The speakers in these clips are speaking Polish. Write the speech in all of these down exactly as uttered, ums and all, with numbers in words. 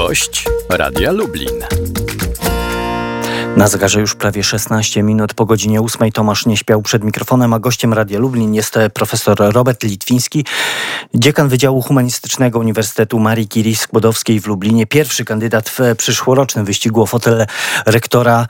Gość Radia Lublin. Na zegarze już prawie szesnaście minut po godzinie ósmej. Tomasz nie śpiał przed mikrofonem, a gościem Radia Lublin jest profesor Robert Litwiński, dziekan Wydziału Humanistycznego Uniwersytetu Marii Curie Skłodowskiej w Lublinie, pierwszy kandydat w przyszłorocznym wyścigu o fotel rektora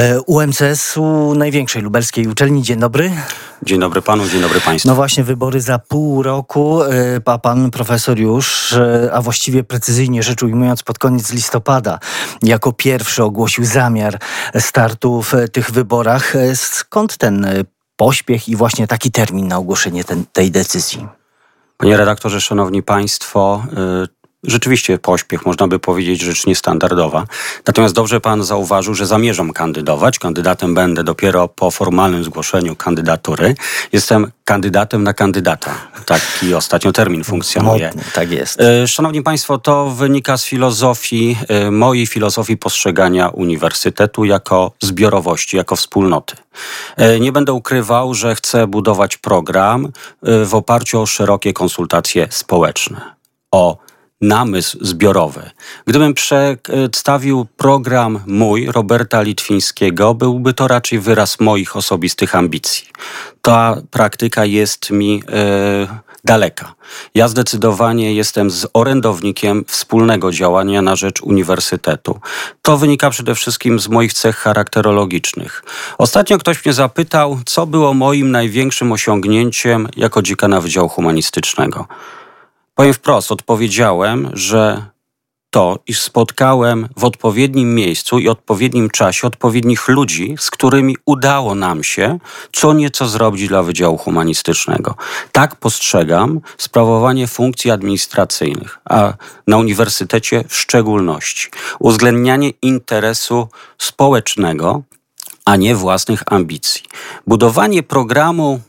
U M C S-u, największej lubelskiej uczelni. Dzień dobry. Dzień dobry panu, dzień dobry państwu. No właśnie, wybory za pół roku, a pan profesor już, a właściwie precyzyjnie rzecz ujmując pod koniec listopada, jako pierwszy ogłosił zamiar startu w tych wyborach. Skąd ten pośpiech i właśnie taki termin na ogłoszenie ten, tej decyzji? Panie redaktorze, szanowni państwo, yy, rzeczywiście pośpiech, można by powiedzieć, rzecz niestandardowa. Natomiast dobrze pan zauważył, że zamierzam kandydować. Kandydatem będę dopiero po formalnym zgłoszeniu kandydatury. Jestem kandydatem na kandydata. Taki ostatnio termin funkcjonuje. Modny, tak jest. Szanowni państwo, to wynika z filozofii, mojej filozofii postrzegania uniwersytetu jako zbiorowości, jako wspólnoty. Nie będę ukrywał, że chcę budować program w oparciu o szerokie konsultacje społeczne, o namysł zbiorowy. Gdybym przedstawił program mój, Roberta Litwińskiego, byłby to raczej wyraz moich osobistych ambicji. Ta praktyka jest mi e, daleka. Ja zdecydowanie jestem orędownikiem wspólnego działania na rzecz uniwersytetu. To wynika przede wszystkim z moich cech charakterologicznych. Ostatnio ktoś mnie zapytał, co było moim największym osiągnięciem jako dziekana Wydziału Humanistycznego. Powiem wprost, odpowiedziałem, że to, iż spotkałem w odpowiednim miejscu i odpowiednim czasie odpowiednich ludzi, z którymi udało nam się co nieco zrobić dla Wydziału Humanistycznego. Tak postrzegam sprawowanie funkcji administracyjnych, a na uniwersytecie w szczególności. Uwzględnianie interesu społecznego, a nie własnych ambicji. Budowanie programu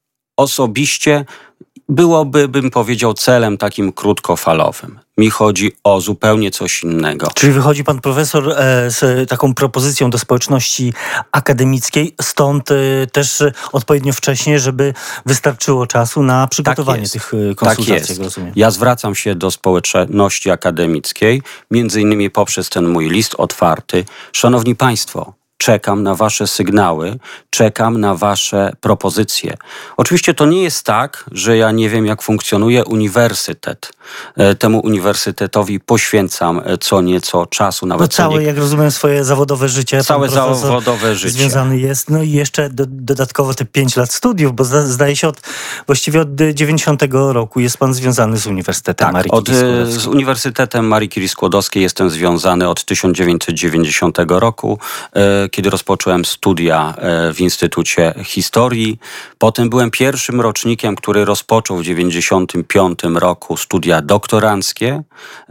osobiście byłoby, bym powiedział, celem takim krótkofalowym. Mi chodzi o zupełnie coś innego. Czyli wychodzi pan profesor e, z taką propozycją do społeczności akademickiej, stąd e, też odpowiednio wcześnie, żeby wystarczyło czasu na przygotowanie tak tych konsultacji. Tak jest. Rozumiem. Ja zwracam się do społeczności akademickiej, między innymi poprzez ten mój list otwarty. Szanowni państwo, czekam na wasze sygnały, czekam na wasze propozycje. Oczywiście to nie jest tak, że ja nie wiem, jak funkcjonuje uniwersytet. Temu uniwersytetowi poświęcam co nieco czasu. Nawet no całe, nie... jak rozumiem, swoje zawodowe życie. Całe zawodowe życie. Związany jest. No i jeszcze do, dodatkowo te pięć lat studiów, bo zda, zdaje się od właściwie od dziewięćdziesiątego roku jest pan związany z Uniwersytetem tak, Marii od, Curie Skłodowskiej. Z Uniwersytetem Marii Curie Skłodowskiej jestem związany od tysiąc dziewięćset dziewięćdziesiątego roku, kiedy rozpocząłem studia w Instytucie Historii. Potem byłem pierwszym rocznikiem, który rozpoczął w dziewięćdziesiątym piątym roku studia doktoranckie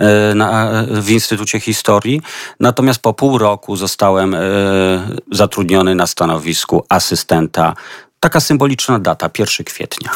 na, w Instytucie Historii. Natomiast po pół roku zostałem zatrudniony na stanowisku asystenta. Taka symboliczna data, pierwszego kwietnia.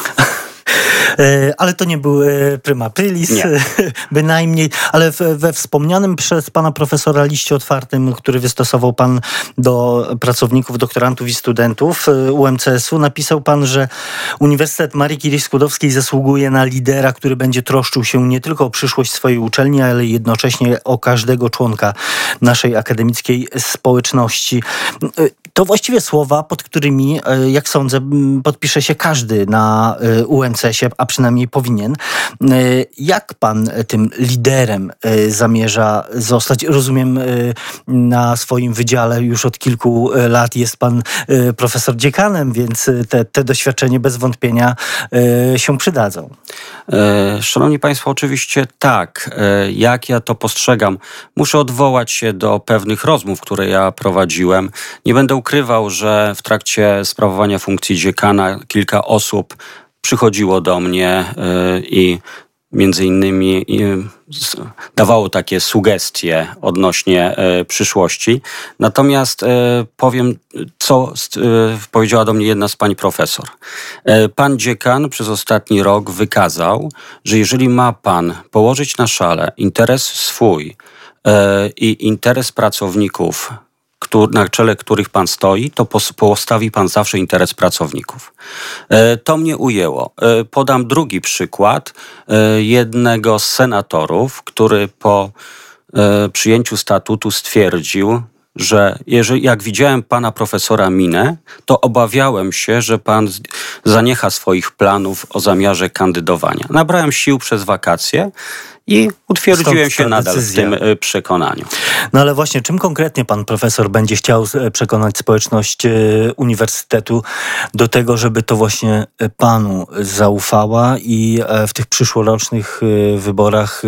Ale to nie był prima aprilis, nie. bynajmniej, ale we, we wspomnianym przez pana profesora liście otwartym, który wystosował pan do pracowników, doktorantów i studentów U M C S-u, napisał pan, że Uniwersytet Marii Curie Skłodowskiej zasługuje na lidera, który będzie troszczył się nie tylko o przyszłość swojej uczelni, ale jednocześnie o każdego członka naszej akademickiej społeczności. To właściwie słowa, pod którymi, jak sądzę, podpisze się każdy na U M C S-ie, a przynajmniej powinien. Jak pan tym liderem zamierza zostać? Rozumiem, na swoim wydziale już od kilku lat jest pan profesor dziekanem, więc te, te doświadczenia bez wątpienia się przydadzą. Szanowni państwo, oczywiście tak. Jak ja to postrzegam? Muszę odwołać się do pewnych rozmów, które ja prowadziłem. Nie będę ukrywał, że w trakcie sprawowania funkcji dziekana kilka osób przychodziło do mnie i między innymi dawało takie sugestie odnośnie przyszłości. Natomiast powiem, co powiedziała do mnie jedna z pań profesor. Pan dziekan przez ostatni rok wykazał, że jeżeli ma pan położyć na szale interes swój i interes pracowników, na czele których pan stoi, to postawi pan zawsze interes pracowników. To mnie ujęło. Podam drugi przykład jednego z senatorów, który po e, przyjęciu statutu stwierdził, że jeżeli, jak widziałem pana profesora minę, to obawiałem się, że pan zaniecha swoich planów o zamiarze kandydowania. Nabrałem sił przez wakacje i utwierdziłem się nadal decyzja. w tym przekonaniu. No ale właśnie, czym konkretnie pan profesor będzie chciał przekonać społeczność uniwersytetu do tego, żeby to właśnie panu zaufała i w tych przyszłorocznych wyborach,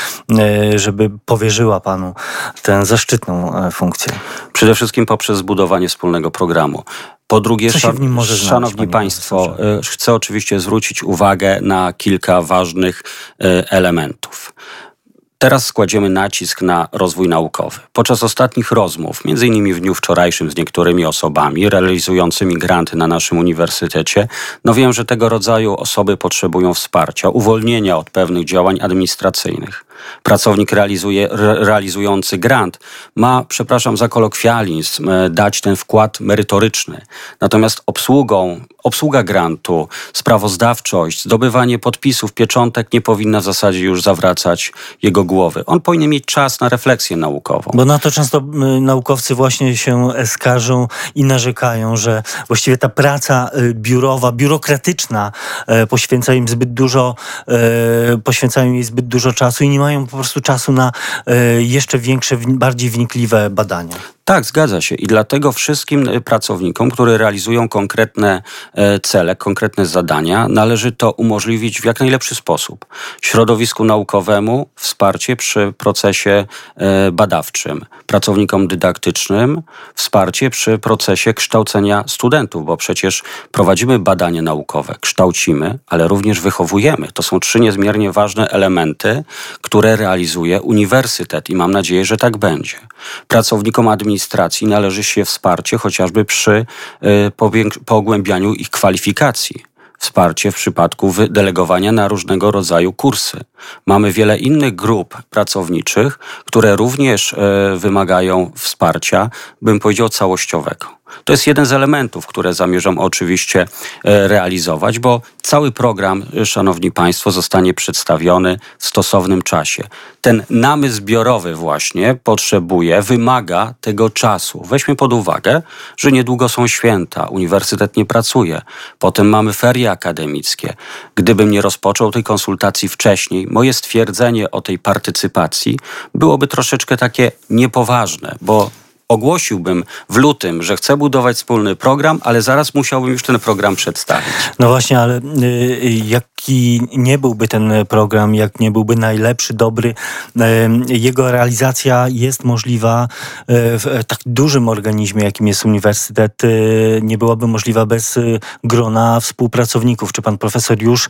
żeby powierzyła panu tę zaszczytną funkcję? Przede wszystkim poprzez zbudowanie wspólnego programu. Po drugie, Co się w nim może znaleźć, szanowni państwo, profesorze? Chcę oczywiście zwrócić uwagę na kilka ważnych elementów. Teraz kładziemy nacisk na rozwój naukowy. Podczas ostatnich rozmów, między innymi w dniu wczorajszym z niektórymi osobami realizującymi granty na naszym uniwersytecie, no wiem, że tego rodzaju osoby potrzebują wsparcia, uwolnienia od pewnych działań administracyjnych. Pracownik realizuje, re, realizujący grant ma, przepraszam za kolokwializm, dać ten wkład merytoryczny. Natomiast obsługą, obsługa grantu, sprawozdawczość, zdobywanie podpisów, pieczątek nie powinna w zasadzie już zawracać jego głowy. On powinien mieć czas na refleksję naukową. Bo na to często y, naukowcy właśnie się skarżą i narzekają, że właściwie ta praca y, biurowa, biurokratyczna y, poświęca im zbyt dużo, y, poświęcają jej zbyt dużo czasu i nie mają po prostu czasu na y, jeszcze większe, bardziej wnikliwe badania. Tak, zgadza się. I dlatego wszystkim pracownikom, którzy realizują konkretne cele, konkretne zadania, należy to umożliwić w jak najlepszy sposób. Środowisku naukowemu wsparcie przy procesie badawczym, pracownikom dydaktycznym wsparcie przy procesie kształcenia studentów, bo przecież prowadzimy badania naukowe, kształcimy, ale również wychowujemy. To są trzy niezmiernie ważne elementy, które realizuje uniwersytet i mam nadzieję, że tak będzie. Pracownikom administracji administracji należy się wsparcie chociażby przy y, pogłębianiu ich kwalifikacji. Wsparcie w przypadku delegowania na różnego rodzaju kursy. Mamy wiele innych grup pracowniczych, które również y, wymagają wsparcia, bym powiedział, całościowego. To jest jeden z elementów, które zamierzam oczywiście realizować, bo cały program, szanowni państwo, zostanie przedstawiony w stosownym czasie. Ten namysł zbiorowy właśnie potrzebuje, wymaga tego czasu. Weźmy pod uwagę, że niedługo są święta, uniwersytet nie pracuje, potem mamy ferie akademickie. Gdybym nie rozpoczął tej konsultacji wcześniej, moje stwierdzenie o tej partycypacji byłoby troszeczkę takie niepoważne, bo ogłosiłbym w lutym, że chcę budować wspólny program, ale zaraz musiałbym już ten program przedstawić. No właśnie, ale y, jaki nie byłby ten program, jak nie byłby najlepszy, dobry, y, jego realizacja jest możliwa y, w tak dużym organizmie, jakim jest uniwersytet, y, nie byłaby możliwa bez y, grona współpracowników. Czy pan profesor już y,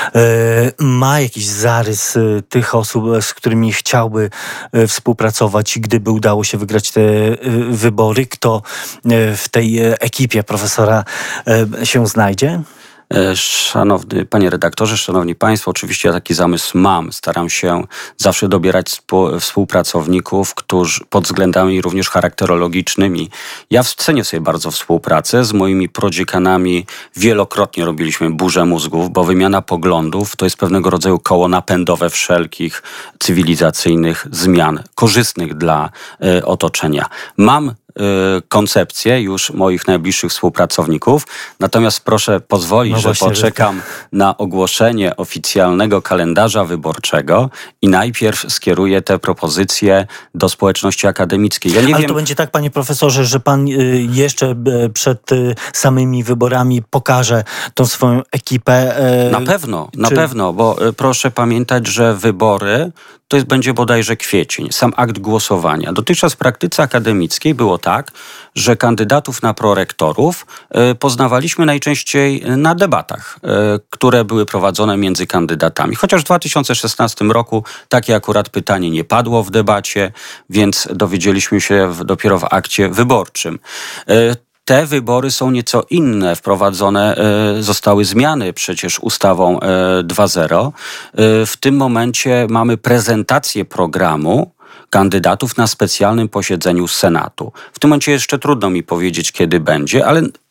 ma jakiś zarys y, tych osób, z którymi chciałby y, współpracować, gdyby udało się wygrać te wybory? Kto w tej ekipie profesora się znajdzie? Szanowny panie redaktorze, szanowni państwo, oczywiście ja taki zamysł mam. Staram się zawsze dobierać współpracowników, którzy pod względami również charakterologicznymi. Ja cenię sobie bardzo współpracę z moimi prodziekanami. Wielokrotnie robiliśmy burzę mózgów, bo wymiana poglądów to jest pewnego rodzaju koło napędowe wszelkich cywilizacyjnych zmian, korzystnych dla y, otoczenia. Mam koncepcję już moich najbliższych współpracowników. Natomiast proszę pozwolić, no że właśnie, poczekam że... na ogłoszenie oficjalnego kalendarza wyborczego i najpierw skieruję te propozycje do społeczności akademickiej. Ja nie Ale wiem... to będzie tak, panie profesorze, że pan jeszcze przed samymi wyborami pokaże tą swoją ekipę? Na pewno, Czy... na pewno, bo proszę pamiętać, że wybory to jest, będzie bodajże kwiecień, sam akt głosowania. Dotychczas w praktyce akademickiej było tak, że kandydatów na prorektorów y, poznawaliśmy najczęściej na debatach, y, które były prowadzone między kandydatami. Chociaż w dwa tysiące szesnastym roku takie akurat pytanie nie padło w debacie, więc dowiedzieliśmy się w, dopiero w akcie wyborczym. Y, Te wybory są nieco inne. Wprowadzone y, zostały zmiany przecież ustawą y, dwa zero. Y, w tym momencie mamy prezentację programu kandydatów na specjalnym posiedzeniu Senatu. W tym momencie jeszcze trudno mi powiedzieć, kiedy będzie, ale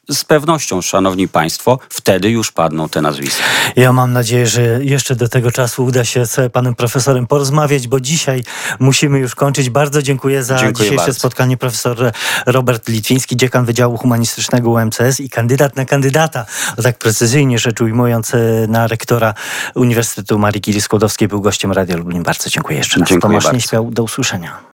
z pewnością, szanowni państwo, wtedy już padną te nazwiska. Ja mam nadzieję, że jeszcze do tego czasu uda się z panem profesorem porozmawiać, bo dzisiaj musimy już kończyć. Bardzo dziękuję za Dziękuję dzisiejsze bardzo. spotkanie. Profesor Robert Litwiński, dziekan Wydziału Humanistycznego U M C S i kandydat na kandydata, a tak precyzyjnie rzecz ujmując, na rektora Uniwersytetu Marii Curie Skłodowskiej, był gościem Radia Lublin. Bardzo dziękuję jeszcze raz. Dziękuję Tomasz bardzo. Nieśmiał, do usłyszenia.